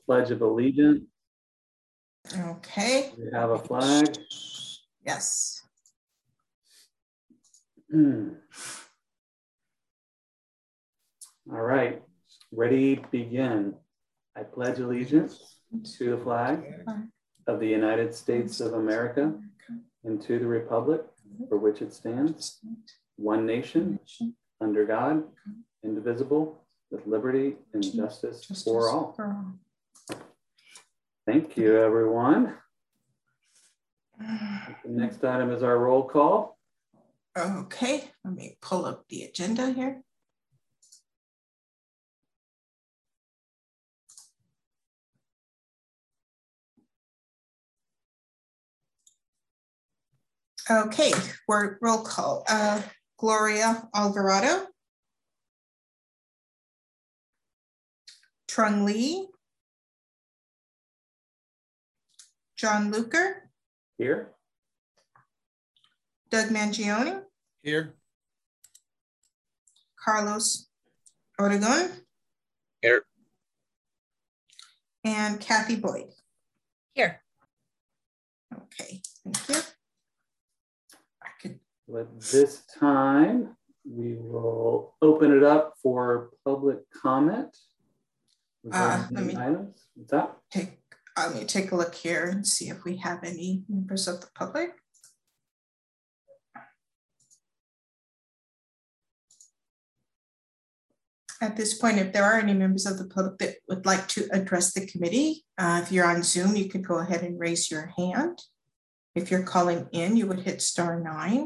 Pledge of Allegiance. Okay. We have a flag. Yes. All right, ready, begin. I pledge allegiance to the flag of the United States of America and to the republic for which it stands, one nation, under God, indivisible, with liberty and justice for all. Thank you, everyone. The next item is our roll call. Okay, let me pull up the agenda here. Okay, we're roll call. Gloria Alvarado. Trung Lee. John Luker. Here. Doug Mangione. Here. Carlos Oregon. Here. And Kathy Boyd. Here. Okay, thank you. At this time, we will open it up for public comment. Let me items. What's that? Let me take a look here and see if we have any members of the public. At this point, if there are any members of the public that would like to address the committee, if you're on Zoom, you could go ahead and raise your hand. If you're calling in, you would hit *9.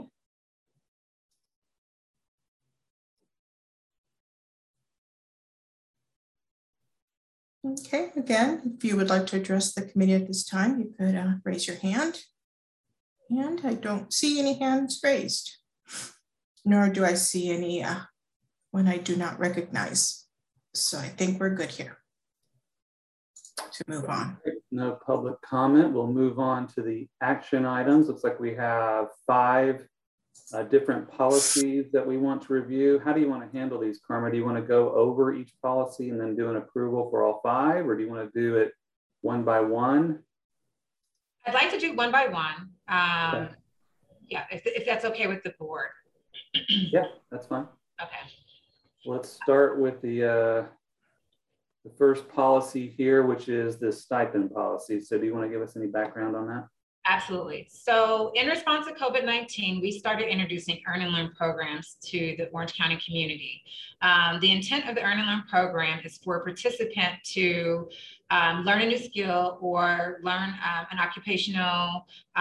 Okay, again, if you would like to address the committee at this time, you could raise your hand. And I don't see any hands raised, nor do I see any when I do not recognize. So I think we're good here to move on. No public comment. We'll move on to the action items. Looks like we have 5 different policies that we want to review. How do you want to handle these, Karma? Do you want to go over each policy and then do an approval for all 5, or do you want to do it one by one? I'd like to do one by one. Okay. Yeah, if that's okay with the board. Yeah, that's fine. Okay. Let's start with the first policy here, which is the stipend policy. So do you want to give us any background on that? Absolutely. So in response to COVID-19, we started introducing Earn and Learn programs to the Orange County community. The intent of the Earn and Learn program is for a participant to learn a new skill or learn an occupational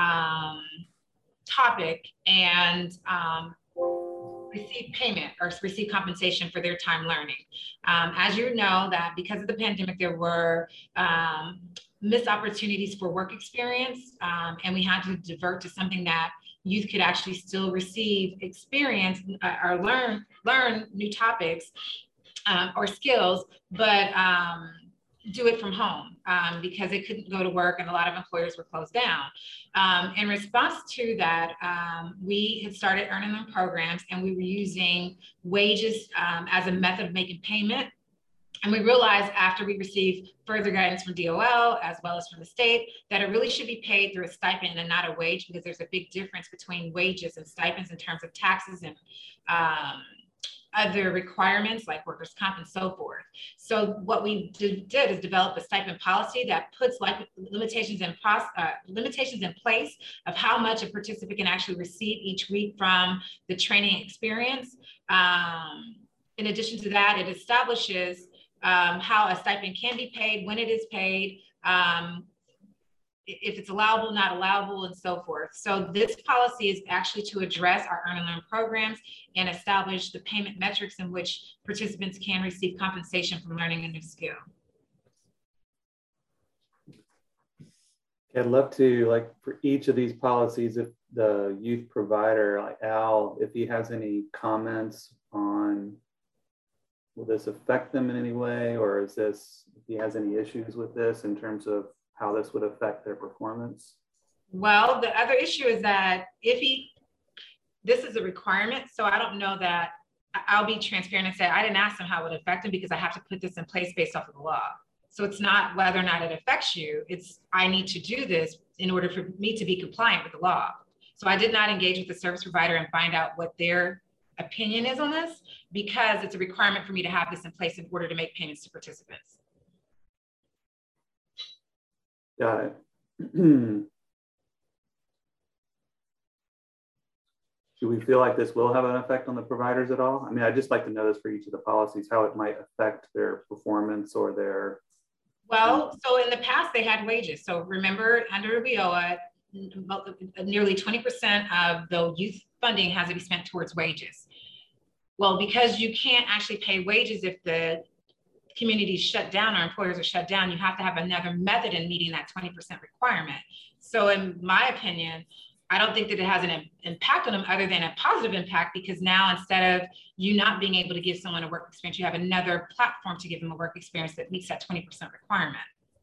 topic and receive payment or receive compensation for their time learning. As you know, that because of the pandemic, there were missed opportunities for work experience, and we had to divert to something that youth could actually still receive experience or learn new topics or skills, but do it from home because they couldn't go to work and a lot of employers were closed down. In response to that, we had started Earn and Learn programs, and we were using wages as a method of making payment. And we realized after we received further guidance from DOL as well as from the state that it really should be paid through a stipend and not a wage, because there's a big difference between wages and stipends in terms of taxes and other requirements like workers' comp and so forth. So what we did is develop a stipend policy that puts limitations in place of how much a participant can actually receive each week from the training experience. In addition to that, it establishes how a stipend can be paid, when it is paid, if it's allowable, not allowable, and so forth. So this policy is actually to address our Earn and Learn programs and establish the payment metrics in which participants can receive compensation from learning a new skill. I'd love to, like, for each of these policies, if the youth provider, like Al, if he has any comments on, will this affect them in any way, or is this, if he has any issues with this in terms of how this would affect their performance? Well, the other issue is that this is a requirement, so I don't know that, I'll be transparent and say I didn't ask him how it would affect him because I have to put this in place based off of the law. So it's not whether or not it affects you. It's, I need to do this in order for me to be compliant with the law. So I did not engage with the service provider and find out what their opinion is on this, because it's a requirement for me to have this in place in order to make payments to participants. Got it. Do we feel like this will have an effect on the providers at all? I mean, I'd just like to know this for each of the policies, how it might affect their performance or their... Well, so in the past they had wages. So remember, under WIOA, nearly 20% of the youth funding has to be spent towards wages. Well, because you can't actually pay wages if the community's shut down or employers are shut down, you have to have another method in meeting that 20% requirement. So in my opinion, I don't think that it has an impact on them other than a positive impact, because now instead of you not being able to give someone a work experience, you have another platform to give them a work experience that meets that 20% requirement.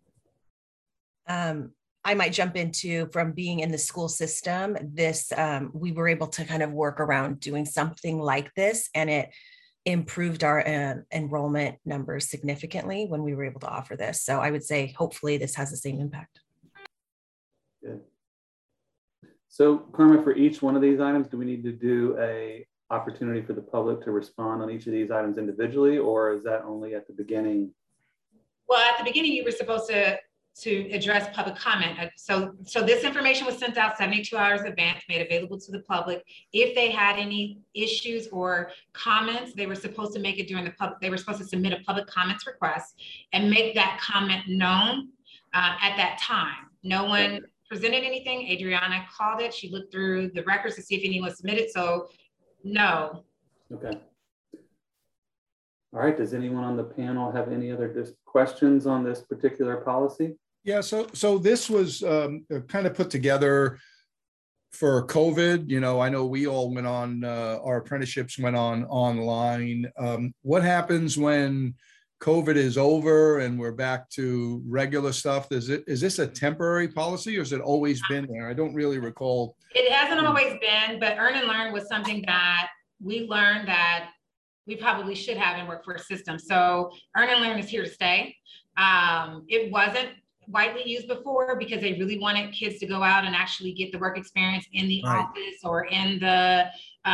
I might jump into, from being in the school system, this, we were able to kind of work around doing something like this, and it improved our enrollment numbers significantly when we were able to offer this. So I would say, hopefully this has the same impact. Good. So Karma, for each one of these items, do we need to do a opportunity for the public to respond on each of these items individually, or is that only at the beginning? Well, at the beginning, you were supposed to address public comment. So this information was sent out 72 hours in advance, made available to the public. If they had any issues or comments, they were supposed to make it during the public, they were supposed to submit a public comments request and make that comment known at that time. No one presented anything. Adriana called it. She looked through the records to see if anyone submitted. So no. Okay. All right, does anyone on the panel have any other questions on this particular policy? Yeah, so this was kind of put together for COVID. You know, I know we all went on, our apprenticeships went on online. What happens when COVID is over and we're back to regular stuff? Is this a temporary policy, or has it always been there? I don't really recall. It hasn't always been, but Earn and Learn was something that we learned that we probably should have in workforce systems. So Earn and Learn is here to stay. It wasn't widely used before because they really wanted kids to go out and actually get the work experience in the office or in the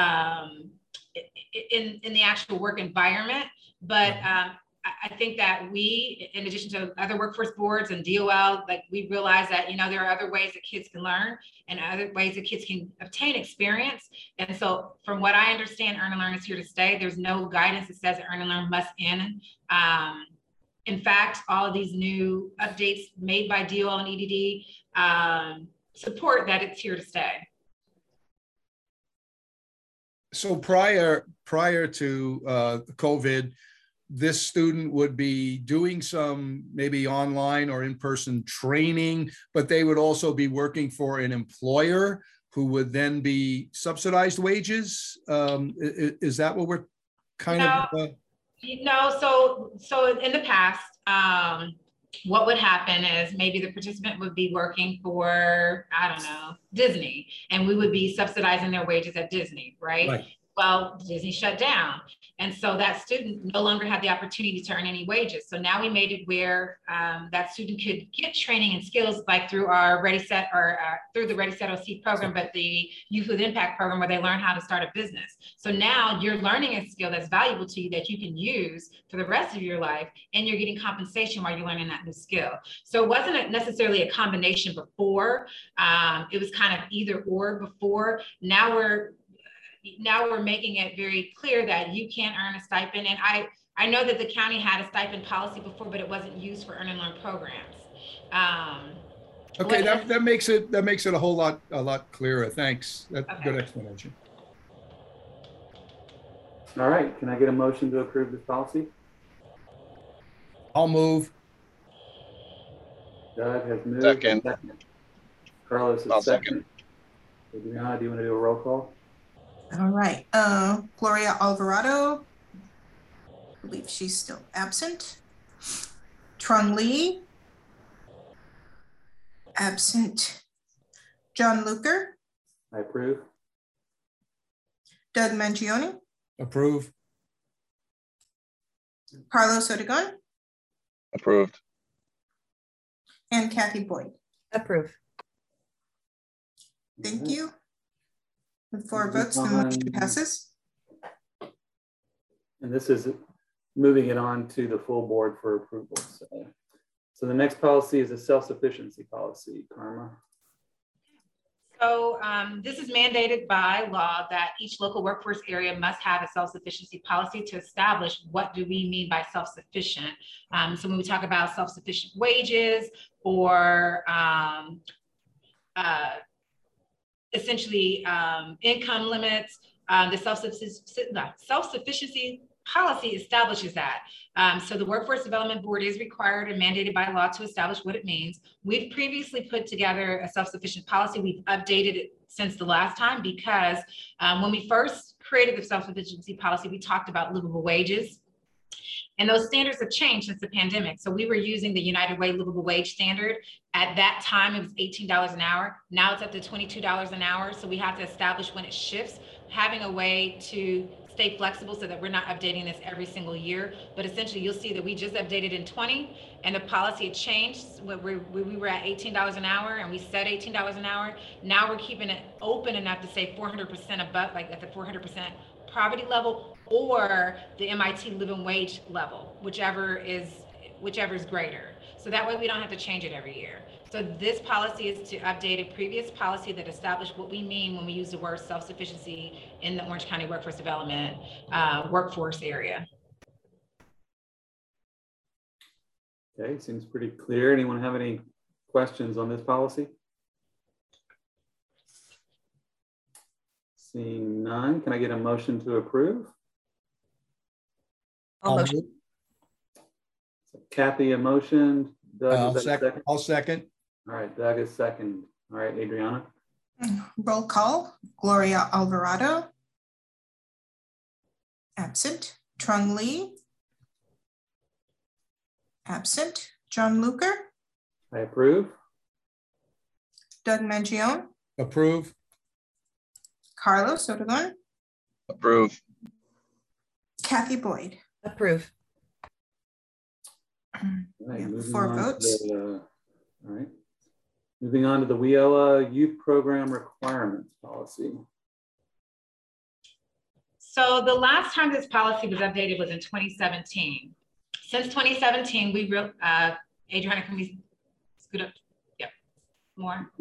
in the actual work environment. But I think that we, in addition to other workforce boards and DOL, like we realize that, you know, there are other ways that kids can learn and other ways that kids can obtain experience. And so from what I understand, Earn and Learn is here to stay. There's no guidance that says that Earn and Learn must end. In fact, all of these new updates made by DOL and EDD support that it's here to stay. So prior to COVID, this student would be doing some maybe online or in-person training, but they would also be working for an employer who would then be subsidized wages. Is that what we're kind of? No, so in the past, what would happen is maybe the participant would be working for, I don't know, Disney, and we would be subsidizing their wages at Disney, right? Well, Disney shut down. And so that student no longer had the opportunity to earn any wages. So now we made it where that student could get training and skills like through our Ready Set or through the Ready Set OC program, but the Youth with Impact program where they learn how to start a business. So now you're learning a skill that's valuable to you that you can use for the rest of your life, and you're getting compensation while you're learning that new skill. So it wasn't necessarily a combination before. It was kind of either or before. Now we're making it very clear that you can't earn a stipend. And I know that the county had a stipend policy before, but it wasn't used for Earn and Learn programs. Okay, that makes it a whole lot clearer. Thanks. That's a good explanation. All right, can I get a motion to approve this policy? I'll move. Doug has moved. Second. Carlos is second. Adriana, do you want to do a roll call? All right, Gloria Alvarado, I believe she's still absent. Trung Lee, absent. John Luker. I approve. Doug Mangione. Approve. Carlos Odegon. Approved. And Kathy Boyd. Approve. Thank you. With 4 votes, the motion passes. And this is moving it on to the full board for approval. So the next policy is a self-sufficiency policy. Karma. So this is mandated by law that each local workforce area must have a self-sufficiency policy to establish what do we mean by self-sufficient. So when we talk about self-sufficient wages or essentially income limits, the self-sufficiency policy establishes that. So the Workforce Development Board is required and mandated by law to establish what it means. We've previously put together a self-sufficient policy. We've updated it since the last time because when we first created the self-sufficiency policy, we talked about livable wages. And those standards have changed since the pandemic. So we were using the United Way livable wage standard. At that time, it was $18 an hour. Now it's up to $22 an hour. So we have to establish when it shifts, having a way to stay flexible so that we're not updating this every single year. But essentially, you'll see that we just updated in 20 and the policy had changed. We were at $18 an hour and we said $18 an hour. Now we're keeping it open enough to say 400% above, like at the 400% poverty level or the MIT living wage level, whichever is greater. So that way we don't have to change it every year. So this policy is to update a previous policy that established what we mean when we use the word self-sufficiency in the Orange County Workforce Development workforce area. Okay, seems pretty clear. Anyone have any questions on this policy? Seeing none, can I get a motion to approve? I'll motion. So Kathy, a motion. Doug, second? I'll second. All right, Doug is second. All right, Adriana. Roll call. Gloria Alvarado. Absent. Trung Lee. Absent. John Luker. I approve. Doug Mangione. Approve. Carlos Odegon. Approve. Kathy Boyd. Approve. Right, 4 votes. All right. Moving on to the WIOA Youth Program Requirements Policy. So the last time this policy was updated was in 2017. Since 2017, we Adriana, can we scoot up? Yep, more.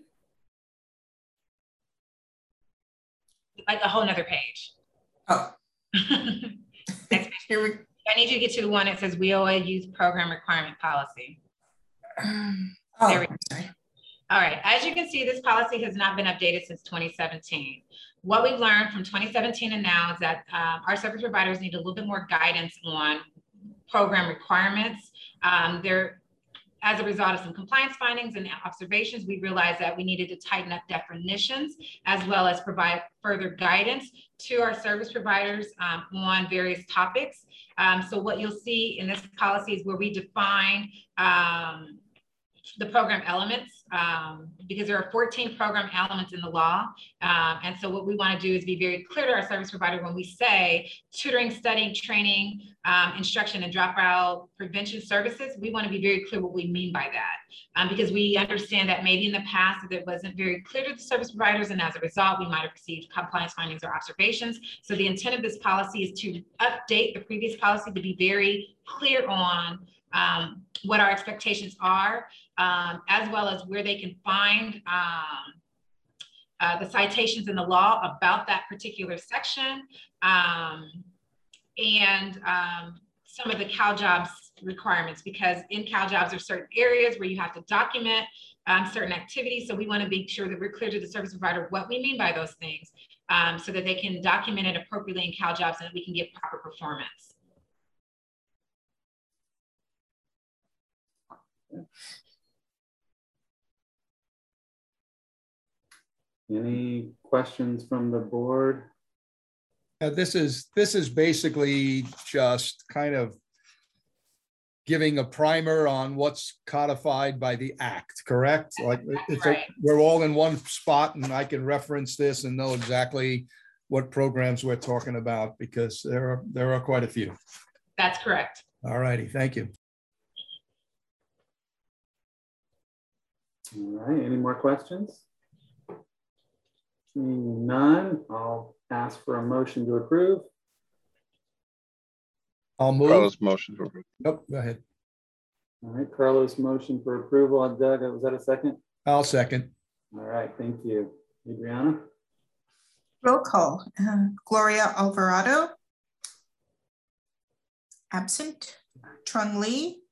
Like a whole nother page. Oh. Here we I need you to get to the one that says WIOA Youth Program Requirement Policy. Oh, there we go. sorry. All right, as you can see, this policy has not been updated since 2017. What we've learned from 2017 and now is that our service providers need a little bit more guidance on program requirements. As a result of some compliance findings and observations, we realized that we needed to tighten up definitions as well as provide further guidance to our service providers on various topics. So what you'll see in this policy is where we define the program elements because there are 14 program elements in the law. And so what we want to do is be very clear to our service provider when we say tutoring, studying, training, instruction, and dropout prevention services. We want to be very clear what we mean by that because we understand that maybe in the past it wasn't very clear to the service providers, and as a result, we might have received compliance findings or observations. So the intent of this policy is to update the previous policy to be very clear on what our expectations are, as well as where they can find the citations in the law about that particular section, and some of the CalJobs requirements, because in CalJobs there are certain areas where you have to document certain activities. So we want to make sure that we're clear to the service provider what we mean by those things so that they can document it appropriately in CalJobs and that we can get proper performance. Any questions from the board? This is basically just kind of giving a primer on what's codified by the act, correct? Like Right. We're all in one spot and I can reference this and know exactly what programs we're talking about because there are quite a few. That's correct. All righty, thank you. All right, any more questions? Seeing none, I'll ask for a motion to approve. I'll move. Carlos, motion to approve. Nope, go ahead. All right, Carlos, motion for approval. Doug, was that a second? I'll second. All right, thank you. Adriana? Roll call. Gloria Alvarado. Absent. Trung Lee.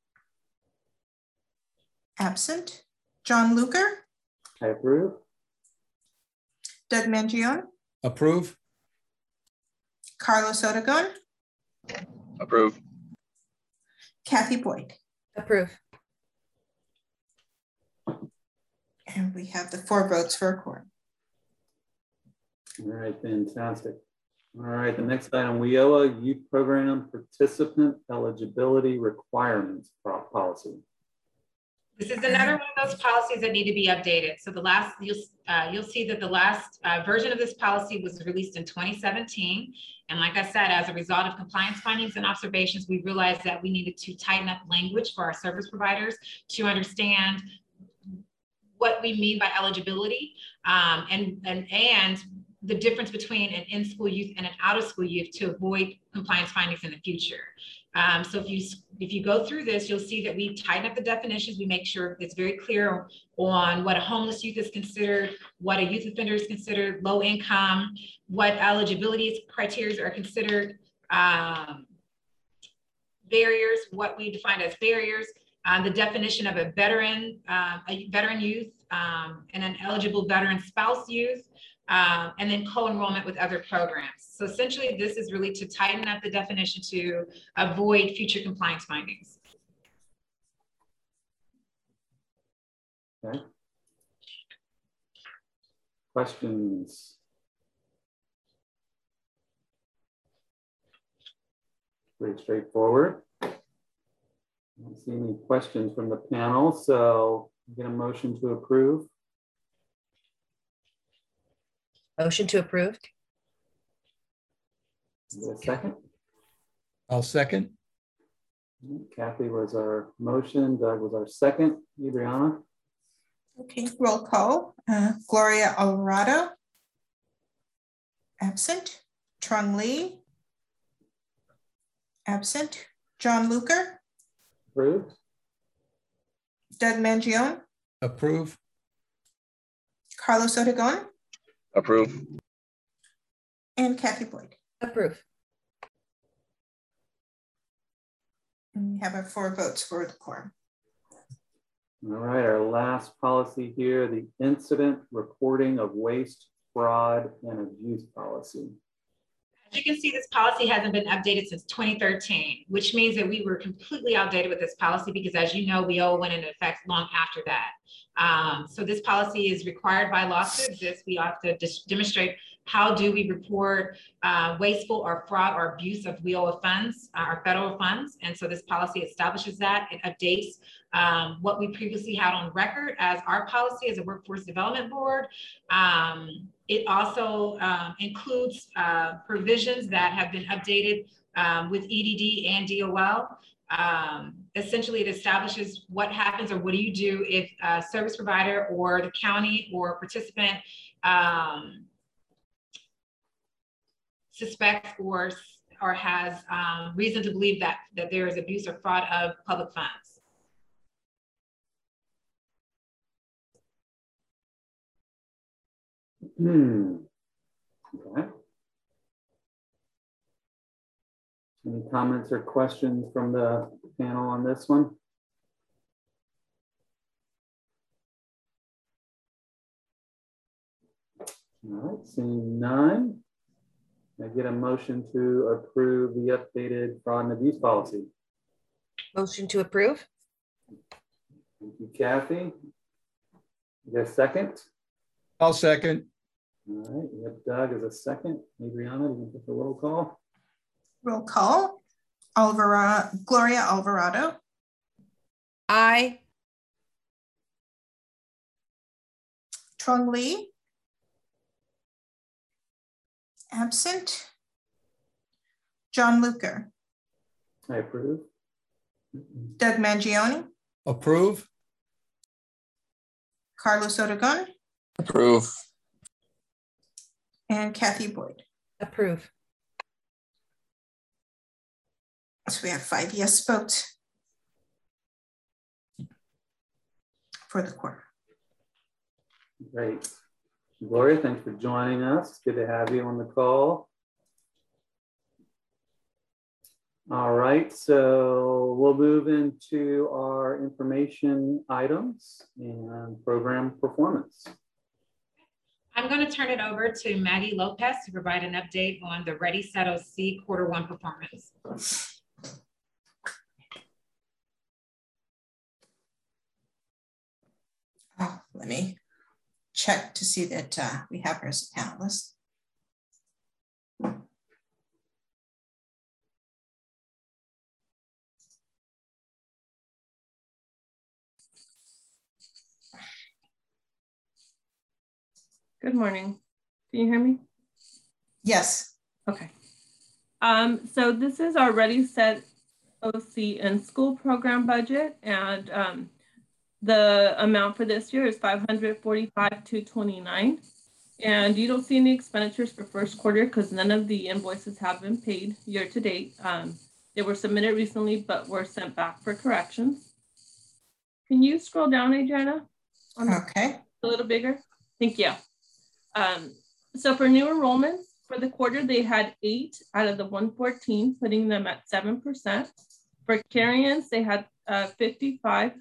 Absent. John Luker. I approve. Doug Mangione. Approve. Carlos Otagon. Approve. Kathy Boyd. Approve. And we have the 4 votes for a quorum. All right, fantastic. All right, the next item, WIOA Youth Program Participant Eligibility Requirements Policy. This is another one of those policies that need to be updated. So the last, you'll see that the last version of this policy was released in 2017. And like I said, as a result of compliance findings and observations, we realized that we needed to tighten up language for our service providers to understand what we mean by eligibility and the difference between an in-school youth and an out-of-school youth to avoid compliance findings in the future. So if you go through this, you'll see that we tighten up the definitions. We make sure it's very clear on what a homeless youth is considered, what a youth offender is considered, low income, what eligibility criteria are considered, barriers, what we define as barriers, the definition of a veteran youth, and an eligible veteran spouse youth, and then co-enrollment with other programs. So essentially, this is really to tighten up the definition to avoid future compliance findings. Okay. Questions? Pretty straightforward. I don't see any questions from the panel, so get a motion to approve. Motion to approve. Is there a second? I'll second. Kathy was our motion, Doug was our second. Adriana? Okay, roll call. Gloria Alvarado. Absent. Trung Lee. Absent. John Luker. Approved. Doug Mangione. Approve. Carlos Otagon. Approve. And Kathy Boyd. Approve. And we have our 4 votes for the quorum. All right, our last policy here, the incident reporting of waste, fraud, and abuse policy. As you can see, this policy hasn't been updated since 2013, which means that we were completely outdated with this policy because, as you know, WIOA went into effect long after that. So this policy is required by law to exist. We have to demonstrate how do we report wasteful or fraud or abuse of WIOA funds, our federal funds. And so this policy establishes that. It updates what we previously had on record as our policy as a workforce development board. It also includes provisions that have been updated with EDD and DOL. Essentially, it establishes what happens or what do you do if a service provider or the county or participant suspects or has reason to believe that there is abuse or fraud of public funds. Okay. Any comments or questions from the panel on this one? All right, seeing none, I get a motion to approve the updated fraud and abuse policy. Motion to approve. Thank you, Kathy. You get a second? I'll second. All right, we have Doug as a second. Adriana, you can put the roll call. Roll call. Gloria Alvarado. Aye. Trung Lee. Absent. John Luker. I approve. Doug Mangione. Approve. Carlos Oregon, Approve. and Kathy Boyd. Approve. So we have 5 yes votes for the quarter. Great. Gloria, thanks for joining us. Good to have you on the call. All right, so we'll move into our information items and program performance. I'm going to turn it over to Maggie Lopez to provide an update on the Ready, Set, OC Q1 performance. Oh, let me check to see that we have her as a panelist. Good morning. Can you hear me? Yes. Okay. So this is our Ready, Set, OC and School program budget, and the amount for this year is $545,229. And you don't see any expenditures for first quarter because none of the invoices have been paid year to date. They were submitted recently, but were sent back for corrections. Can you scroll down, Adriana? Okay. A little bigger. Thank you. So for new enrollments for the quarter, they had 8 out of the 114, putting them at 7%. For carry-ins, they had 55.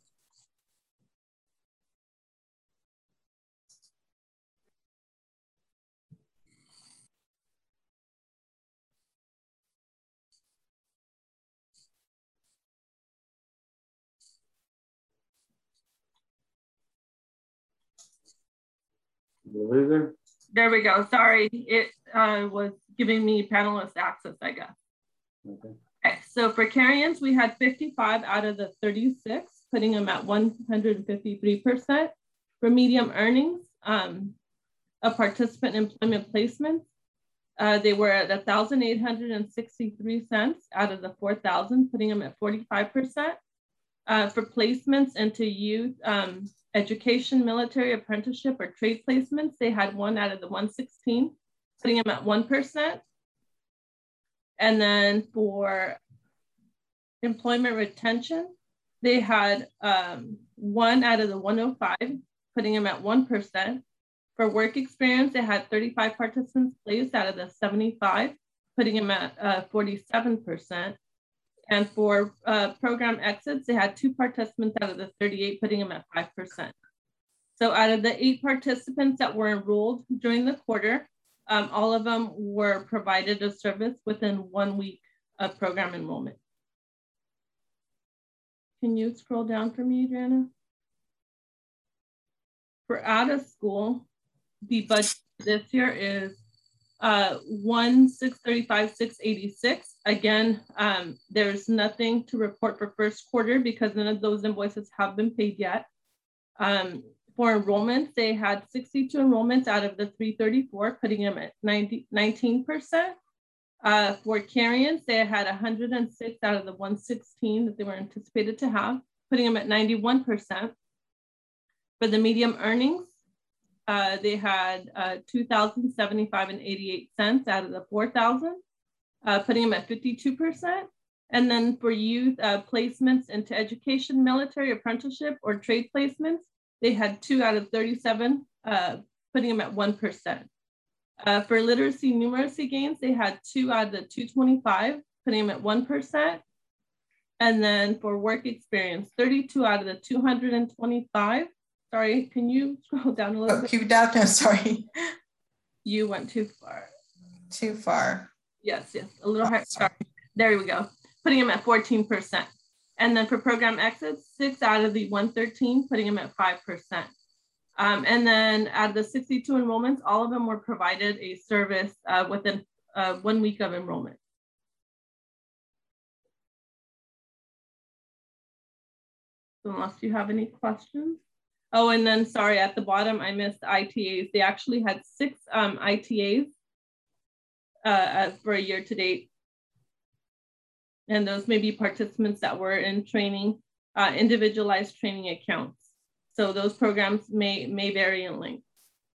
The loser. There we go. Sorry, it was giving me panelist access, I guess. Okay. Okay, so for carry-ins, we had 55 out of the 36, putting them at 153%. For medium earnings, a participant employment placements, they were at 1,863 cents out of the 4,000, putting them at 45%. For placements into youth, education, military, apprenticeship, or trade placements, they had 1 out of the 116, putting them at 1%. And then for employment retention, they had 1 out of the 105, putting them at 1%. For work experience, they had 35 participants placed out of the 75, putting them at 47%. And for program exits, they had 2 participants out of the 38, putting them at 5%. So out of the 8 participants that were enrolled during the quarter, all of them were provided a service within 1 week of program enrollment. Can you scroll down for me, Adriana? For out of school, the budget this year is 1,635,686. Again, there's nothing to report for first quarter because none of those invoices have been paid yet. For enrollments, they had 62 enrollments out of the 334, putting them at 19%. For carry-ins, they had 106 out of the 116 that they were anticipated to have, putting them at 91%. For the medium earnings, they had 2,075 and 88 cents out of the 4,000, putting them at 52%. And then for youth placements into education, military, apprenticeship, or trade placements, they had 2 out of 37, putting them at 1%. For literacy numeracy gains, they had 2 out of the 225, putting them at 1%. And then for work experience, 32 out of the 225. Sorry, can you scroll down a little bit? Keep down, no, sorry. You went too far. Too far. Yes, a little higher. Sorry. There we go. Putting them at 14%. And then for program exits, 6 out of the 113, putting them at 5%. And then out of the 62 enrollments, all of them were provided a service within 1 week of enrollment. So unless you have any questions. Oh, and then sorry, at the bottom, I missed ITAs. They actually had 6 ITAs for a year to date. And those may be participants that were in training, individualized training accounts. So those programs may vary in length.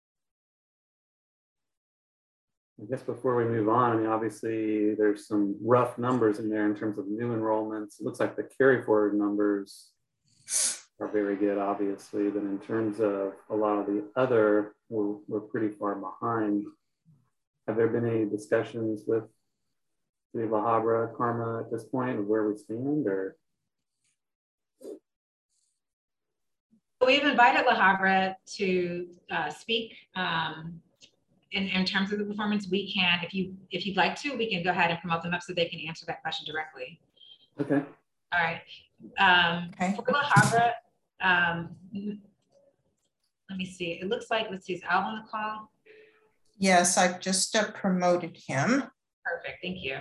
I guess before we move on, I mean, obviously there's some rough numbers in there in terms of new enrollments. It looks like the carry forward numbers are very good, obviously, but in terms of a lot of the other, we're pretty far behind. Have there been any discussions with the La Habra, Karma at this point of where we stand, or? We've invited La Habra to speak in terms of the performance. We can, if you'd like to, we can go ahead and promote them up so they can answer that question directly. Okay. All right. Okay. For La Habra, let me see. It looks like, let's see, is Al on the call? Yes, I've just promoted him. Perfect, thank you.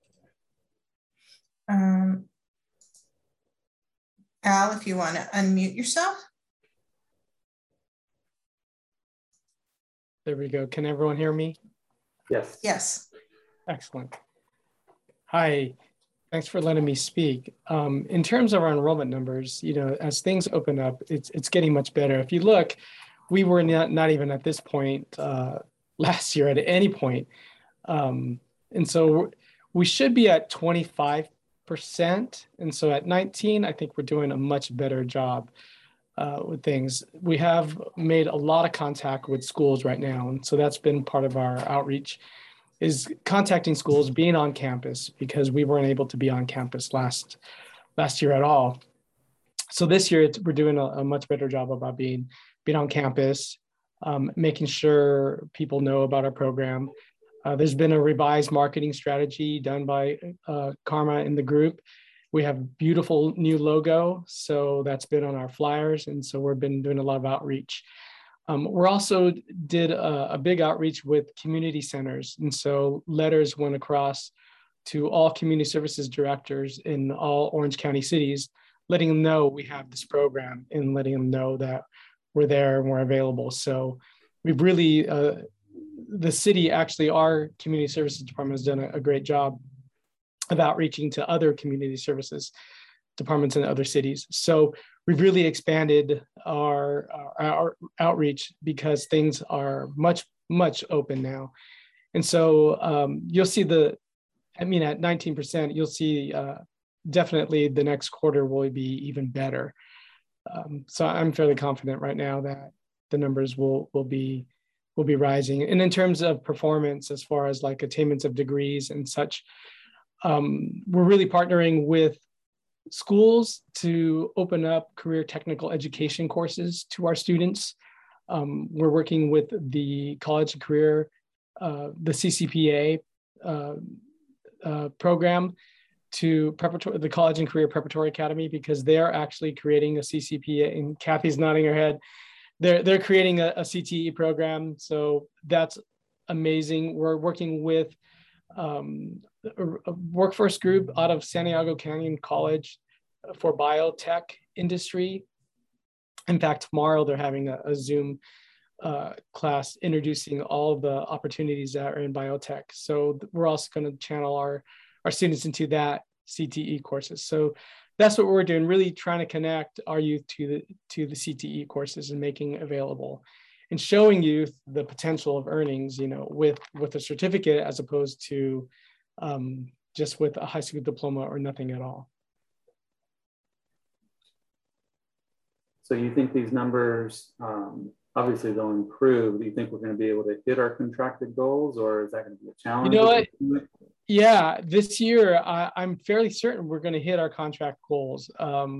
Al, if you want to unmute yourself. There we go. Can everyone hear me? Yes. Yes. Excellent. Hi, thanks for letting me speak. In terms of our enrollment numbers, you know, as things open up, it's getting much better. If you look, we were not even at this point last year at any point. And so we should be at 25%. And so at 19, I think we're doing a much better job with things. We have made a lot of contact with schools right now. And so that's been part of our outreach, is contacting schools, being on campus, because we weren't able to be on campus last year at all. So this year we're doing a much better job about being on campus, making sure people know about our program. There's been a revised marketing strategy done by Karma in the group. We have beautiful new logo, so that's been on our flyers, and so we've been doing a lot of outreach. We're also did a big outreach with community centers, and so letters went across to all community services directors in all Orange County cities, letting them know we have this program and letting them know that we're there and we're available. So we've really, the city, actually our community services department has done a great job of outreaching to other community services departments in other cities. So we've really expanded our outreach because things are much open now. And so you'll see at 19%, you'll see definitely the next quarter will be even better. So I'm fairly confident right now that the numbers will be rising. And in terms of performance, as far as like attainments of degrees and such, we're really partnering with schools to open up career technical education courses to our students. We're working with the college and career, the CCPA program, to the College and Career Preparatory Academy, because they're actually creating a CCPA, and Kathy's nodding her head. They're creating a CTE program, so that's amazing. We're working with a workforce group out of Santiago Canyon College for biotech industry. In fact, tomorrow they're having a Zoom class introducing all of the opportunities that are in biotech. So we're also going to channel our students into that CTE courses. So that's what we're doing, really trying to connect our youth to the CTE courses and making available and showing youth the potential of earnings, you know, with a certificate as opposed to just with a high school diploma or nothing at all. So you think these numbers, obviously they'll improve. Do you think we're going to be able to hit our contracted goals, or is that going to be a challenge? You know what? Yeah, this year I'm fairly certain we're going to hit our contract goals.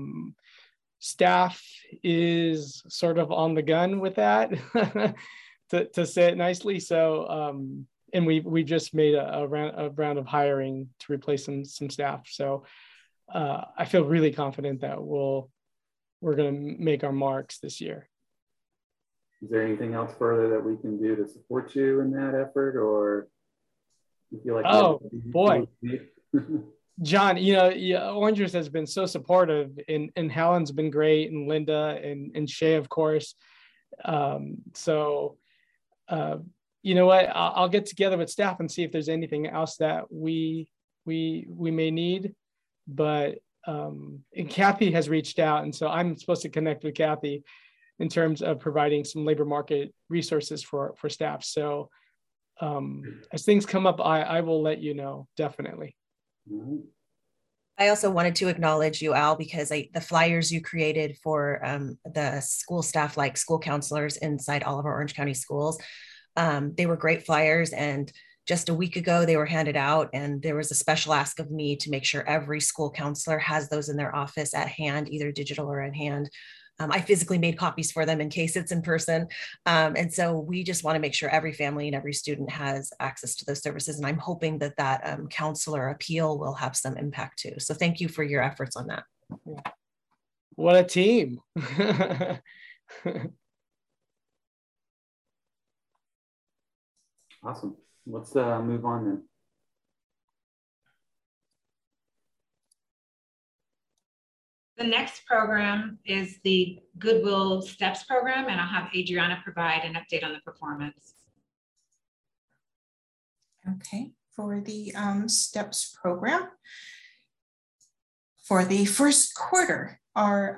Staff is sort of on the gun with that, to say it nicely. So, and we just made a round of hiring to replace some staff. So I feel really confident that we're going to make our marks this year. Is there anything else further that we can do to support you in that effort, or you feel like? Oh boy, John, you know, Orangers has been so supportive, and Helen's been great, and Linda and Shay, of course. So, you know what? I'll get together with staff and see if there's anything else that we may need. But and Kathy has reached out, and so I'm supposed to connect with Kathy in terms of providing some labor market resources for staff. So as things come up, I will let you know, definitely. I also wanted to acknowledge you, Al, because the flyers you created for the school staff, like school counselors inside all of our Orange County schools, they were great flyers. And just a week ago, they were handed out, and there was a special ask of me to make sure every school counselor has those in their office at hand, either digital or in hand. I physically made copies for them in case it's in person. And so we just want to make sure every family and every student has access to those services. And I'm hoping that that counselor appeal will have some impact too. So thank you for your efforts on that. What a team. Awesome. Let's move on then. The next program is the Goodwill Steps program, and I'll have Adriana provide an update on the performance. Okay, for the STEPS program, for the first quarter, our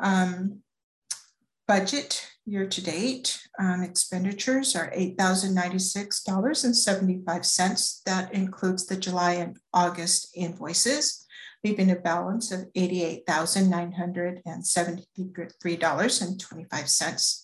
budget year-to-date expenditures are $8,096.75. That includes the July and August invoices, leaving a balance of $88,973.25.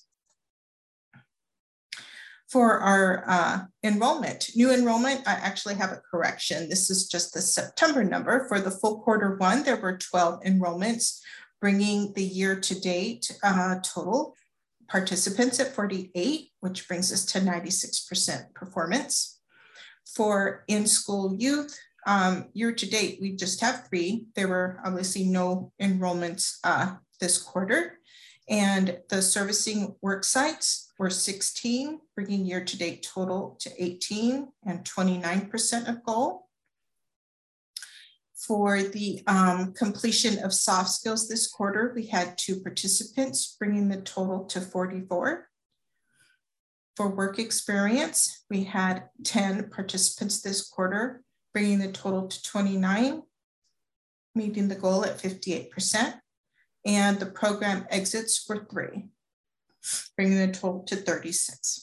For our enrollment, new enrollment, I actually have a correction. This is just the September number. For the full quarter one, there were 12 enrollments, bringing the year-to-date total participants at 48, which brings us to 96% performance. For in-school youth, year-to-date, we just have 3. There were obviously no enrollments this quarter. And the servicing work sites were 16, bringing year-to-date total to 18 and 29% of goal. For the completion of soft skills this quarter, we had 2 participants, bringing the total to 44. For work experience, we had 10 participants this quarter, bringing the total to 29, meeting the goal at 58%. And the program exits were 3, bringing the total to 36.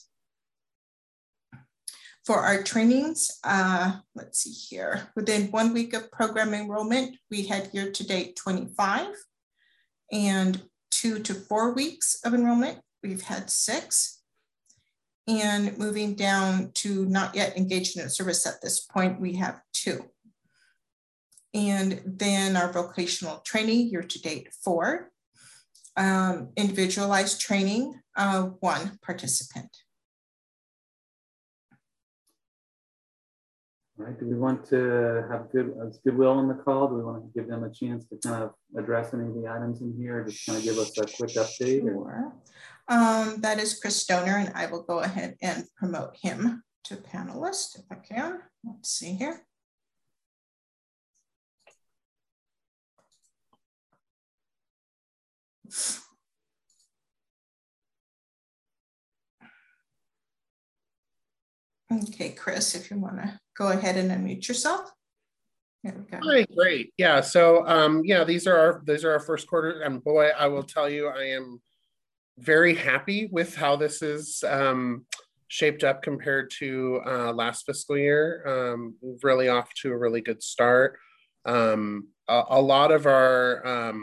For our trainings, let's see here. Within 1 week of program enrollment, we had year-to-date 25, and 2 to 4 weeks of enrollment, we've had 6. And moving down to not yet engaged in a service at this point, we have 2. And then our vocational training, year-to-date 4. Individualized training, 1 participant. All right, do we want to have Goodwill on the call? Do we want to give them a chance to kind of address any of the items in here, or just kind of give us a quick update? Sure. That is Chris Stoner, and I will go ahead and promote him to panelist if I can. Let's see here. Okay, Chris, if you want to go ahead and unmute yourself. There we go. Hi, great. Yeah, so yeah, these are our first quarter, and boy, I will tell you, I am very happy with how this is shaped up compared to last fiscal year. Really off to a really good start. A lot of our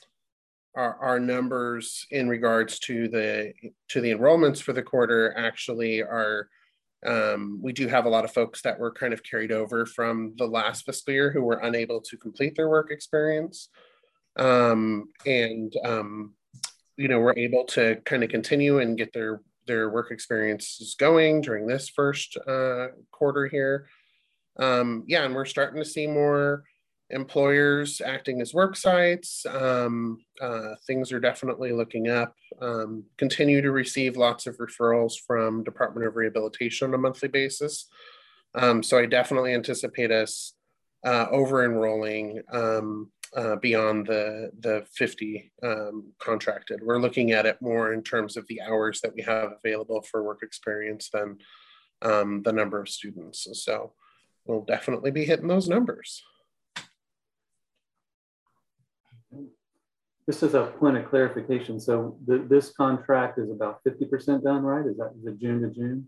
numbers in regards to the enrollments for the quarter actually are. We do have a lot of folks that were kind of carried over from the last fiscal year who were unable to complete their work experience. You know, we're able to kind of continue and get their work experiences going during this first quarter here. Yeah, and we're starting to see more employers acting as work sites. Things are definitely looking up. Continue to receive lots of referrals from Department of Rehabilitation on a monthly basis. So I definitely anticipate us over enrolling beyond the 50 contracted. We're looking at it more in terms of the hours that we have available for work experience than the number of students. So we'll definitely be hitting those numbers. Just as a point of clarification, so this contract is about 50% done, right? Is it June to June?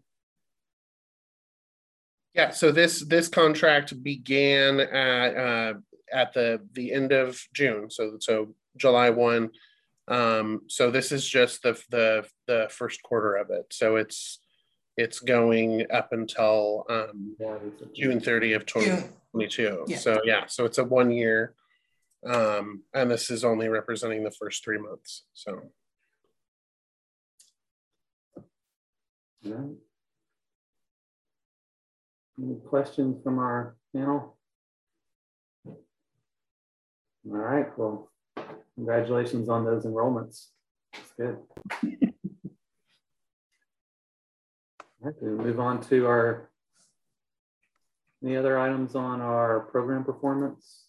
Yeah, so this contract began at the end of June, so July 1. So this is just the first quarter of it. So it's going up until June 30th, 2022. Yeah. So yeah, so it's a 1 year. And this is only representing the first 3 months. So yeah. Any questions from our panel? All right, well, congratulations on those enrollments. That's good. All right, we'll move on to any other items on our program performance?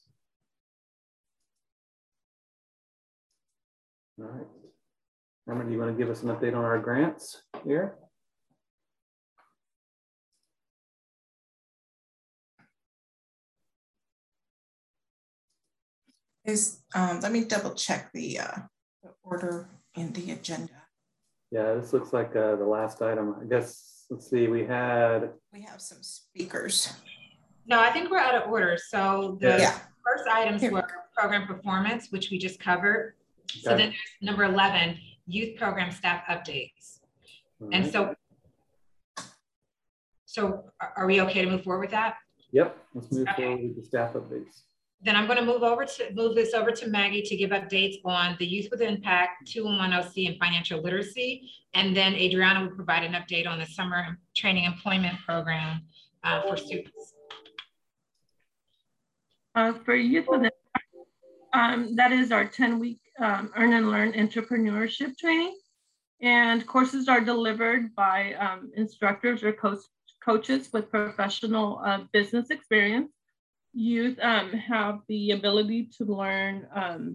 All right. Cameron, do you want to give us an update on our grants here? Let me double check the order in the agenda. Yeah, this looks like the last item. I guess, let's see, we have some speakers. No, I think we're out of order. So the first items were program performance, which we just covered. Okay. So then there's number 11, youth program staff updates. All and right. So are we okay to move forward with that? Yep, let's move forward with the staff updates. Then I'm going to move this over to Maggie to give updates on the Youth with Impact, 211OC, and financial literacy. And then Adriana will provide an update on the summer training employment program for students. For Youth with Impact, that is our 10-week Earn and Learn entrepreneurship training. And courses are delivered by instructors or coaches with professional business experience. Youth have the ability to learn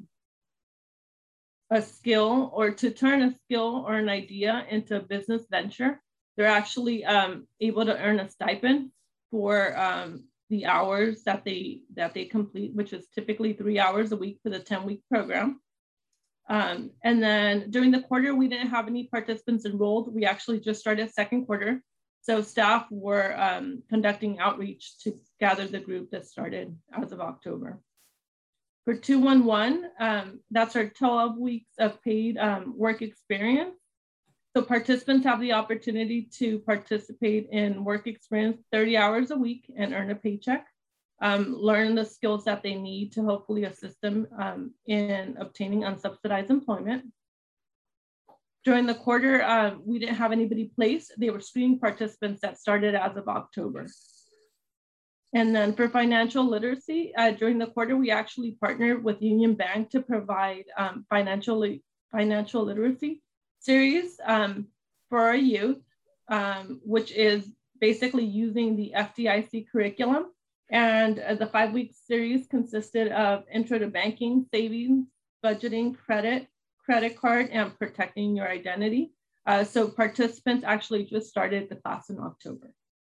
a skill or to turn a skill or an idea into a business venture. They're actually able to earn a stipend for the hours that they complete, which is typically 3 hours a week for the 10-week program. And then during the quarter, we didn't have any participants enrolled. We actually just started second quarter. So staff were conducting outreach to gather the group that started as of October. For 211, that's our 12 weeks of paid work experience. So participants have the opportunity to participate in work experience 30 hours a week and earn a paycheck, learn the skills that they need to hopefully assist them in obtaining unsubsidized employment. During the quarter, we didn't have anybody placed. They were screening participants that started as of October. And then for financial literacy, during the quarter, we actually partnered with Union Bank to provide financial literacy series for our youth, which is basically using the FDIC curriculum. And the 5-week series consisted of intro to banking, savings, budgeting, credit card, and protecting your identity. So participants actually just started the class in October.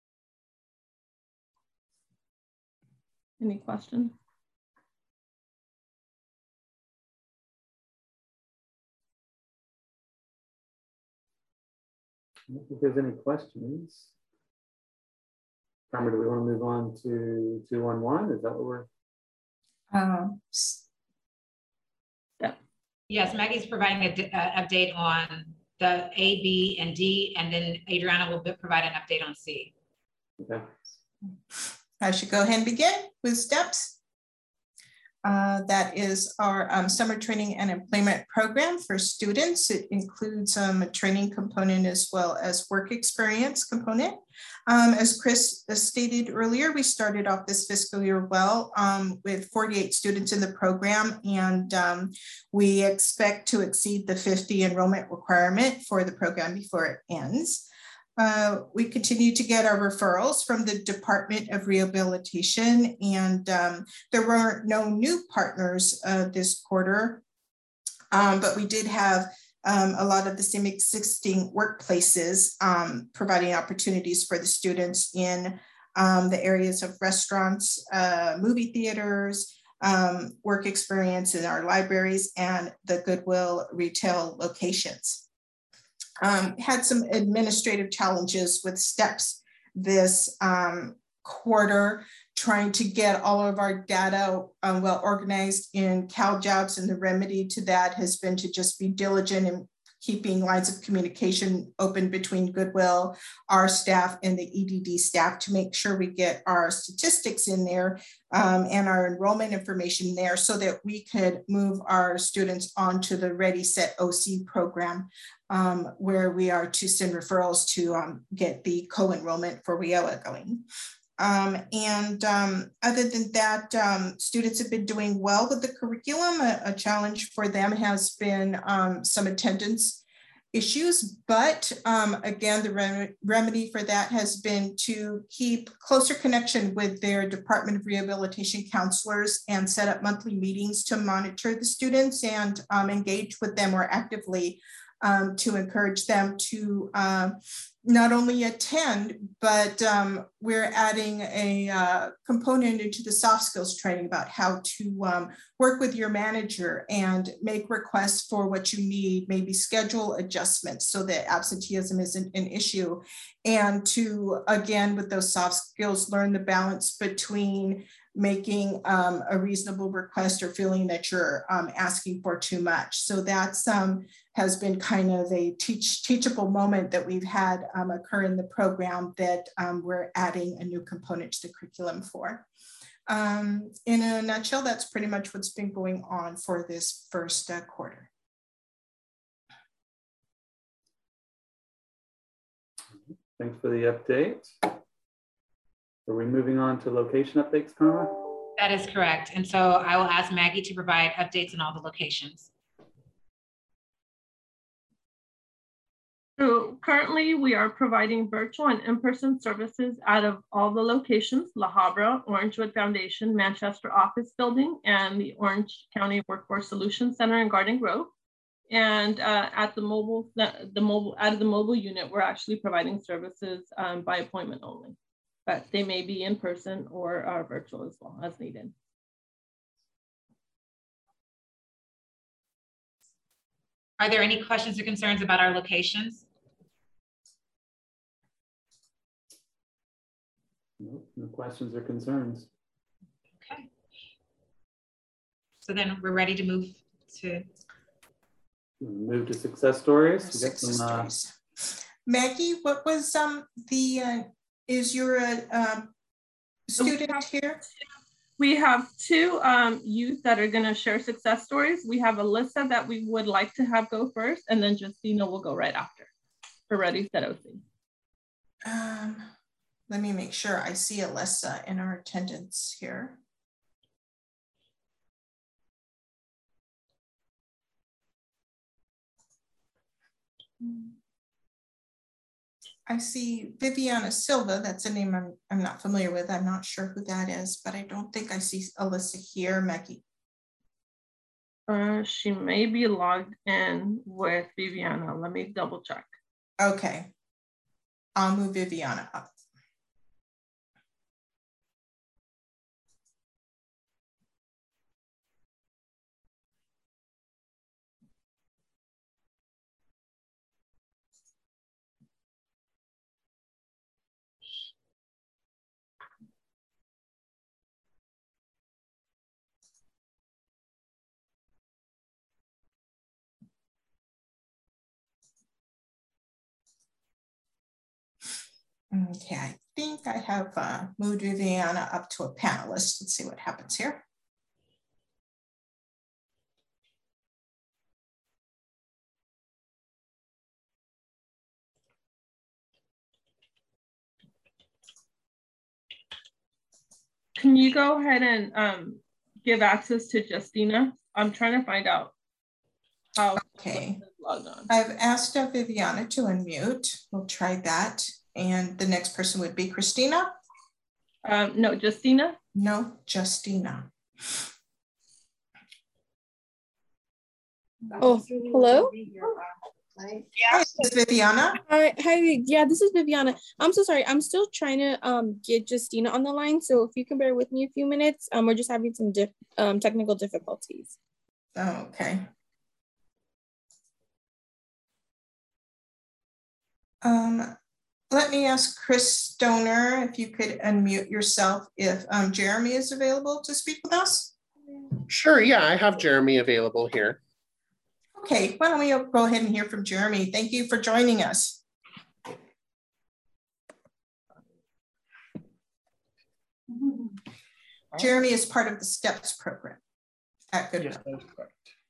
Any questions? I don't think there's any questions. Carmen, do we want to move on to 211? Is that what we're? Yes, Maggie's providing an update on the A, B, and D, and then Adriana will provide an update on C. Okay. I should go ahead and begin with steps. That is our summer training and employment program for students. It includes a training component as well as work experience component. As Chris stated earlier, we started off this fiscal year well with 48 students in the program, and we expect to exceed the 50 enrollment requirement for the program before it ends. We continue to get our referrals from the Department of Rehabilitation, and there were no new partners this quarter, but we did have a lot of the same existing workplaces providing opportunities for the students in the areas of restaurants, movie theaters, work experience in our libraries and the Goodwill retail locations. Had some administrative challenges with steps this quarter, trying to get all of our data well organized in CalJobs, and the remedy to that has been to just be diligent in keeping lines of communication open between Goodwill, our staff, and the EDD staff to make sure we get our statistics in there and our enrollment information there so that we could move our students onto the Ready, Set, OC program where we are to send referrals to get the co-enrollment for WIOA going. Other than that, students have been doing well with the curriculum. A challenge for them has been some attendance issues, but again, the remedy for that has been to keep closer connection with their Department of Rehabilitation counselors and set up monthly meetings to monitor the students and engage with them more actively to encourage them to not only attend, but we're adding a component into the soft skills training about how to work with your manager and make requests for what you need, maybe schedule adjustments so that absenteeism isn't an issue. And to, again, with those soft skills, learn the balance between making a reasonable request or feeling that you're asking for too much. So that's has been kind of a teachable moment that we've had occur in the program that we're adding a new component to the curriculum for. In a nutshell, that's pretty much what's been going on for this first quarter. Thanks for the update. Are we moving on to location updates, Karma? That is correct. And so I will ask Maggie to provide updates on all the locations. So currently we are providing virtual and in-person services out of all the locations: La Habra, Orangewood Foundation, Manchester Office Building, and the Orange County Workforce Solutions Center in Garden Grove. And at the mobile unit, we're actually providing services by appointment only, but they may be in person or virtual as well as needed. Are there any questions or concerns about our locations? Nope, no questions or concerns. Okay. So then we're ready to move to success stories. Success stories. Maggie, what was is your student here? We have two youth that are going to share success stories. We have Alyssa that we would like to have go first, and then Justina will go right after for Ready, Set, OC. Let me make sure I see Alyssa in our attendance here. I see Viviana Silva. That's a name I'm not familiar with. I'm not sure who that is, but I don't think I see Alyssa here. Maggie. She may be logged in with Viviana. Let me double check. Okay. I'll move Viviana up. Okay, I think I have moved Viviana up to a panelist. Let's see what happens here. Can you go ahead and give access to Justina? I'm trying to find out how. Okay, I've asked Viviana to unmute. We'll try that. And the next person would be Christina? No, Justina? No, Justina. Oh, hello? Hi, this is Viviana. Hi, yeah, this is Viviana. I'm so sorry. I'm still trying to get Justina on the line. So if you can bear with me a few minutes, we're just having some technical difficulties. Oh, okay. Let me ask Chris Stoner if you could unmute yourself if Jeremy is available to speak with us. Sure, yeah, I have Jeremy available here. Okay, why don't we go ahead and hear from Jeremy. Thank you for joining us. Jeremy is part of the STEPS program at Goodwill. Yes, that is correct.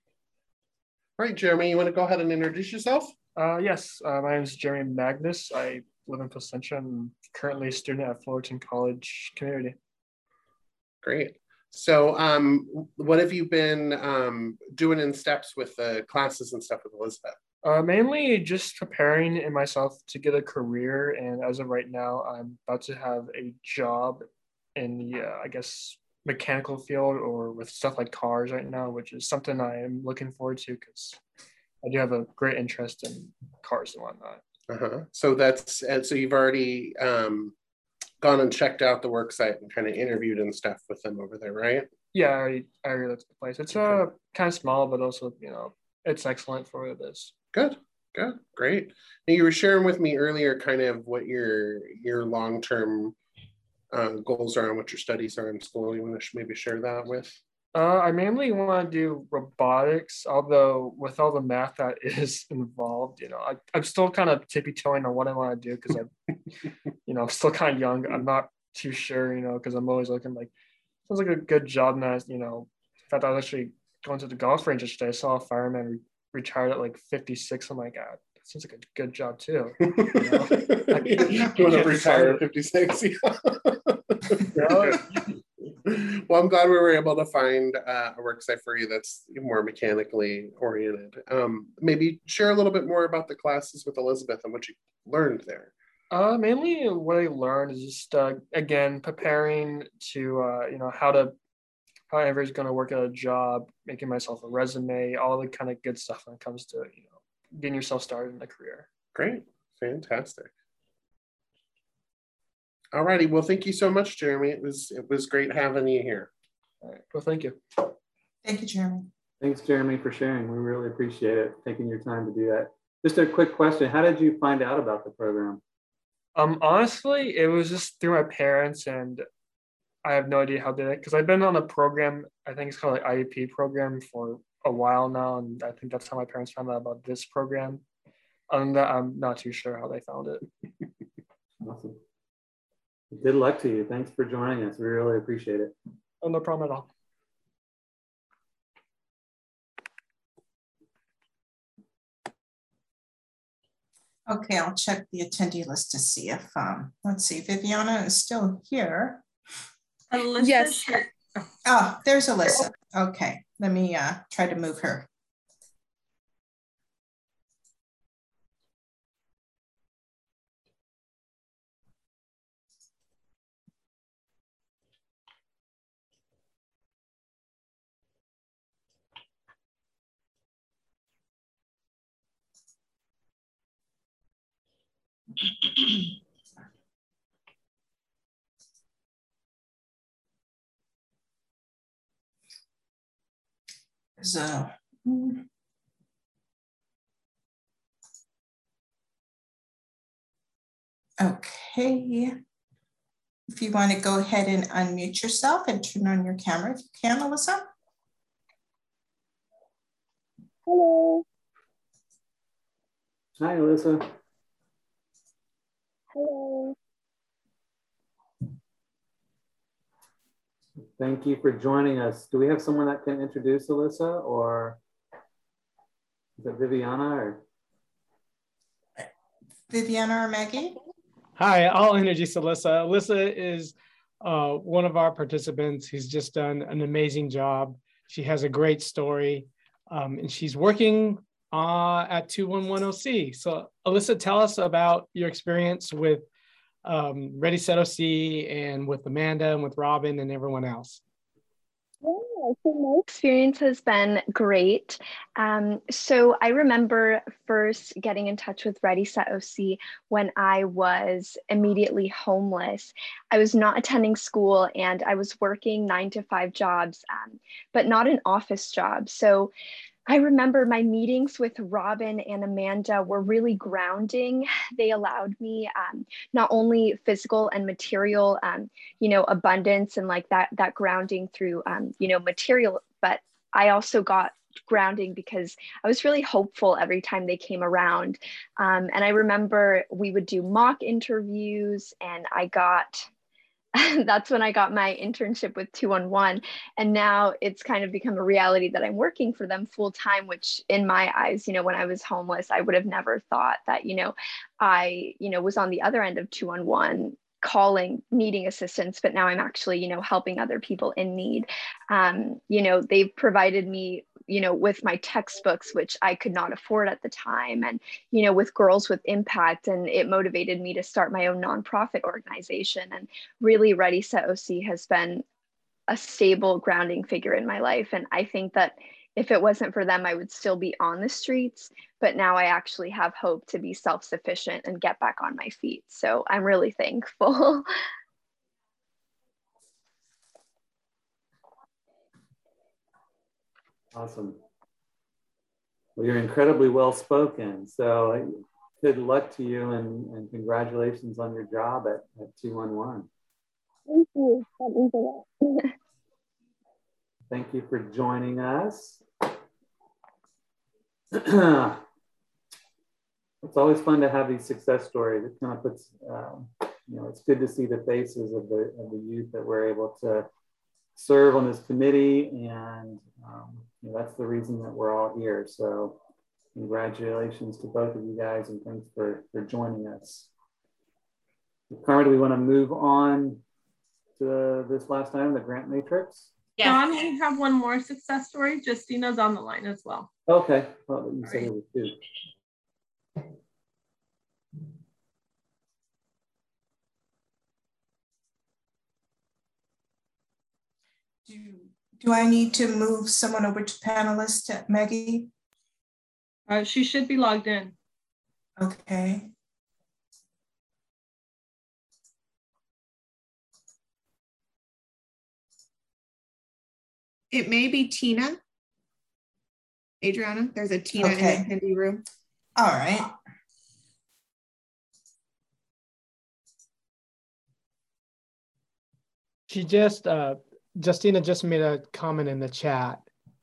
All right, Jeremy, you want to go ahead and introduce yourself? Yes, my name is Jeremy Magnus. I live in Placentia and currently a student at Fullerton College Community. Great. So what have you been doing in STEPS with the classes and stuff with Elizabeth? Mainly just preparing in myself to get a career. And as of right now, I'm about to have a job in the, I guess, mechanical field or with stuff like cars right now, which is something I am looking forward to because I do have a great interest in cars and whatnot. So you've already gone and checked out the work site and kind of interviewed and stuff with them over there, right? Yeah, I really like the place. It's kind of small, but also, you know, it's excellent for what it is. Good, great. Now, you were sharing with me earlier kind of what your long-term goals are and what your studies are in school. You want to maybe share that with? I mainly want to do robotics, although with all the math that is involved, you know, I'm still kind of tippy-toeing on what I want to do because I'm, you know, I'm still kind of young. I'm not too sure, you know, because I'm always looking like, sounds like a good job. And you know, in fact, I was actually going to the golf range yesterday. I saw a fireman retired at like 56. I'm like, that seems like a good job too. You know? You want to retire at 56? Yeah. Well, I'm glad we were able to find a work site for you that's more mechanically oriented. Maybe share a little bit more about the classes with Elizabeth and what you learned there. Mainly what I learned is just, again, preparing to, you know, how everybody's going to work at a job, making myself a resume, all the kind of good stuff when it comes to, you know, getting yourself started in a career. Great. Fantastic. All righty. Well, thank you so much, Jeremy. It was great having you here. All right. Well, thank you. Thank you, Jeremy. Thanks, Jeremy, for sharing. We really appreciate it, taking your time to do that. Just a quick question. How did you find out about the program? Honestly, it was just through my parents, and I have no idea how they did it because I've been on a program, I think it's called like IEP program for a while now, and I think that's how my parents found out about this program. Other than that, I'm not too sure how they found it. Awesome. Good luck to you. Thanks for joining us. We really appreciate it. Oh, no problem at all. Okay, I'll check the attendee list to see if, let's see, Viviana is still here. Alyssa. Yes. Oh, there's Alyssa. Okay, let me try to move her. So, okay. If you want to go ahead and unmute yourself and turn on your camera if you can, Alyssa. Hello. Hi, Alyssa. Hello. Thank you for joining us. Do we have someone that can introduce Alyssa, or is it Viviana or? Viviana or Maggie? Hi, I'll introduce Alyssa. Alyssa is one of our participants who's just done an amazing job. She has a great story, and she's working at 211OC. So Alyssa, tell us about your experience with Ready, Set, OC and with Amanda and with Robin and everyone else. Yeah, so my experience has been great. So I remember first getting in touch with Ready Set OC when I was immediately homeless. I was not attending school and I was working 9-to-5 jobs, but not an office job. So I remember my meetings with Robin and Amanda were really grounding. They allowed me not only physical and material, abundance and like that grounding through, material, but I also got grounding because I was really hopeful every time they came around. And I remember we would do mock interviews and that's when I got my internship with 211. And now it's kind of become a reality that I'm working for them full time, which in my eyes, when I was homeless, I would have never thought that, I, was on the other end of 211 calling, needing assistance, but now I'm actually, helping other people in need. They've provided me, with my textbooks, which I could not afford at the time. And, with Girls with Impact, and it motivated me to start my own nonprofit organization. And really Ready Set OC has been a stable grounding figure in my life. And I think that if it wasn't for them, I would still be on the streets, but now I actually have hope to be self-sufficient and get back on my feet. So I'm really thankful. Awesome. Well, you're incredibly well spoken. So good luck to you and congratulations on your job at 211. Thank you. That means a lot. Thank you for joining us. It's always fun to have these success stories. It kind of puts, it's good to see the faces of the youth that we're able to serve on this committee, and that's the reason that we're all here. So congratulations to both of you guys, and thanks for joining us. Carmen, do we want to move on to this last item, the grant matrix? Yes. John, we have one more success story. Justina's on the line as well. Okay, well, you said it was two. Do I need to move someone over to panelist, Maggie? She should be logged in. Okay. It may be Tina. Adriana, there's a Tina in the attendee room. All right. She just, Justina just made a comment in the chat.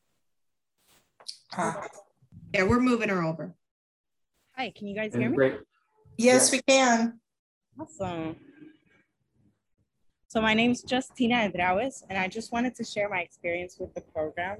Yeah, we're moving her over. Hi, can you guys hear me? Great. Yes, we can. Awesome. So my name's Justina Edrauez, and I just wanted to share my experience with the program.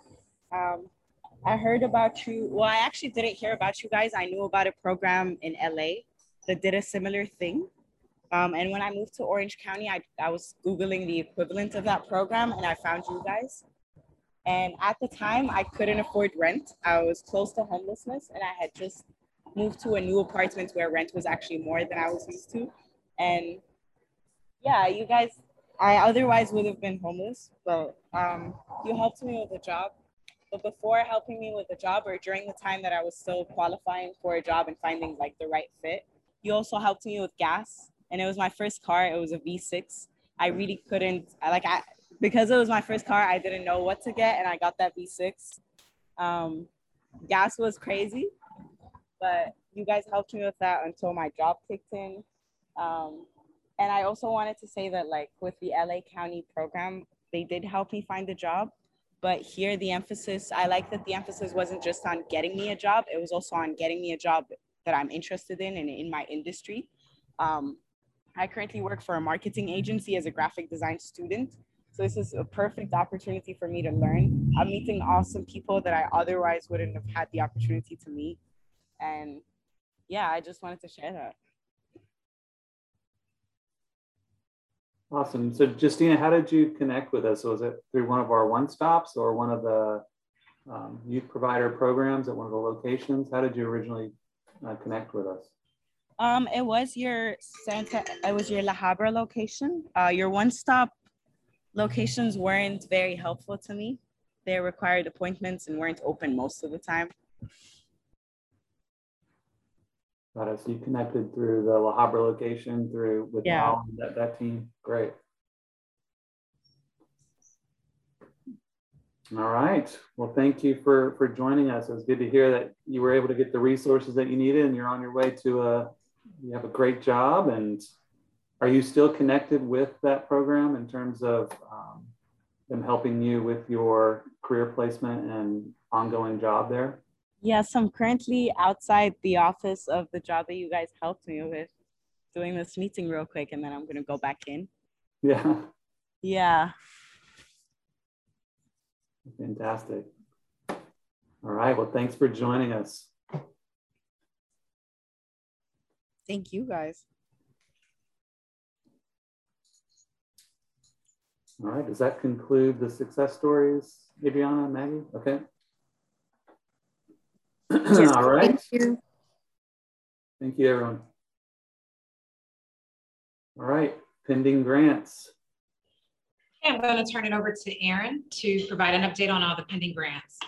I heard about you. Well, I actually didn't hear about you guys. I knew about a program in LA that did a similar thing. And when I moved to Orange County, I was Googling the equivalent of that program, and I found you guys. And at the time, I couldn't afford rent. I was close to homelessness, and I had just moved to a new apartment where rent was actually more than I was used to. And yeah, you guys, I otherwise would have been homeless, but you helped me with a job. But before helping me with a job, or during the time that I was still qualifying for a job and finding like the right fit, you also helped me with gas. And it was my first car. It was a V6. I really couldn't, because it was my first car, I didn't know what to get, and I got that V6. Gas was crazy, but you guys helped me with that until my job kicked in. And I also wanted to say that like with the LA County program, they did help me find a job. But here the emphasis, I like that the emphasis wasn't just on getting me a job. It was also on getting me a job that I'm interested in and in my industry. I currently work for a marketing agency as a graphic design student. So this is a perfect opportunity for me to learn. I'm meeting awesome people that I otherwise wouldn't have had the opportunity to meet. And yeah, I just wanted to share that. Awesome. So Justina, how did you connect with us? Was it through one of our one-stops or one of the youth provider programs at one of the locations? How did you originally connect with us? It was your La Habra location. Your one-stop locations weren't very helpful to me. They required appointments and weren't open most of the time. Got it. So you connected through the La Habra location with Al and that team. Great. All right. Well, thank you for joining us. It was good to hear that you were able to get the resources that you needed and you're on your way to you have a great job. And are you still connected with that program in terms of them helping you with your career placement and ongoing job there? Yes, I'm currently outside the office of the job that you guys helped me with, doing this meeting real quick, and then I'm going to go back in. Yeah. Yeah. Fantastic. All right. Well, thanks for joining us. Thank you, guys. All right. Does that conclude the success stories, Adriana, Maggie? Okay. Yes, all right. Thank you. Thank you, everyone. All right. Pending grants. Okay, I'm going to turn it over to Erin to provide an update on all the pending grants.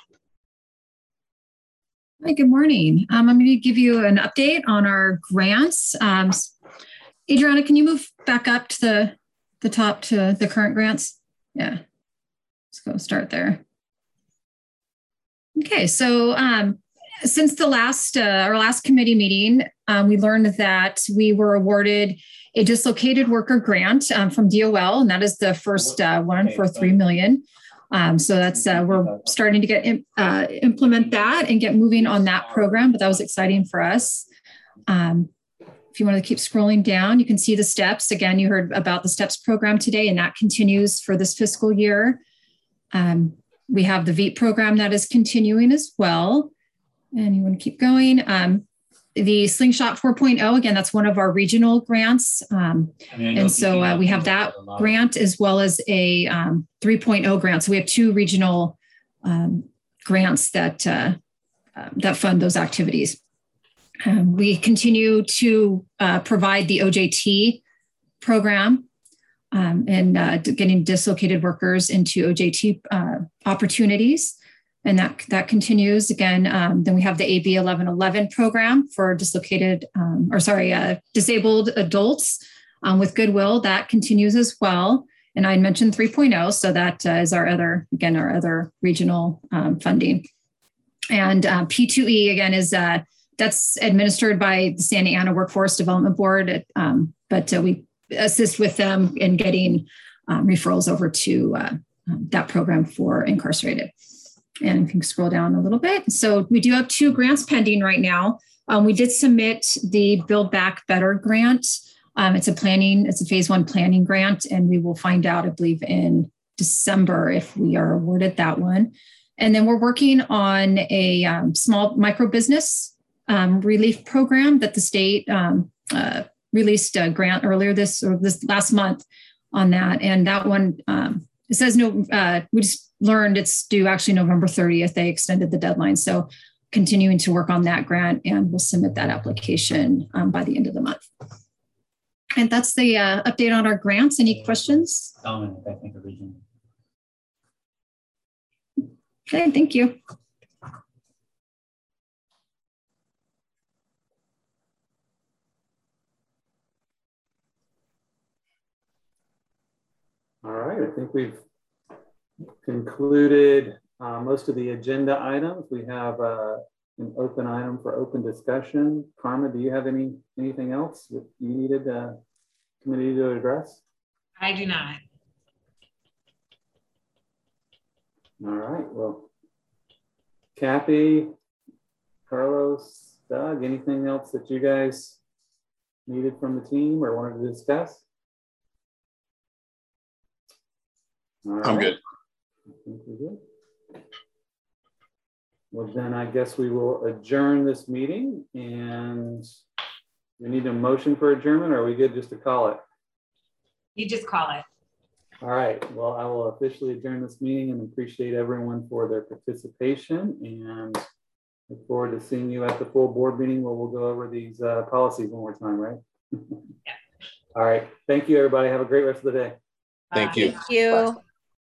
Hi, good morning. I'm going to give you an update on our grants. Adriana, can you move back up to the top to the current grants? Yeah, let's go start there. Okay, so since the last our last committee meeting, we learned that we were awarded a dislocated worker grant from DOL, and that is the first one for $3 million. So that's we're starting to get implement that and get moving on that program, but that was exciting for us. If you want to keep scrolling down, you can see the steps. Again, you heard about the STEPS program today, and that continues for this fiscal year. We have the VEET program that is continuing as well. And you want to keep going. The Slingshot 4.0, again, that's one of our regional grants. And so we have that grant as well as a 3.0 grant. So we have two regional grants that, that fund those activities. We continue to provide the OJT program and getting dislocated workers into OJT opportunities. And that continues again. Then we have the AB 1111 program for disabled adults with Goodwill. That continues as well. And I mentioned 3.0, so that is our other regional funding. And P2E again is that's administered by the Santa Ana Workforce Development Board, but we assist with them in getting referrals over to that program for incarcerated. And you can scroll down a little bit. So we do have two grants pending right now. We did submit the Build Back Better grant. It's a phase 1 planning grant, and we will find out, I believe, in December if we are awarded that one. And then we're working on a small micro business relief program that the state released a grant earlier this last month on that. And that one, it says no, we just learned it's due actually November 30th. They extended the deadline. So continuing to work on that grant, and we'll submit that application by the end of the month. And that's the update on our grants. Any questions? Dominic, I think, originally. Okay, thank you. All right, I think we've concluded most of the agenda items. We have an open item for open discussion. Karma, do you have anything else that you needed the committee to address? I do not. All right, well, Kathy, Carlos, Doug, anything else that you guys needed from the team or wanted to discuss? All right. I'm good. I think we're good. Well, then I guess we will adjourn this meeting, and we need a motion for adjournment, or are we good just to call it? You just call it. All right. Well, I will officially adjourn this meeting and appreciate everyone for their participation, and look forward to seeing you at the full board meeting where we'll go over these policies one more time, right? Yeah. All right. Thank you, everybody. Have a great rest of the day. Thank you. Thank you.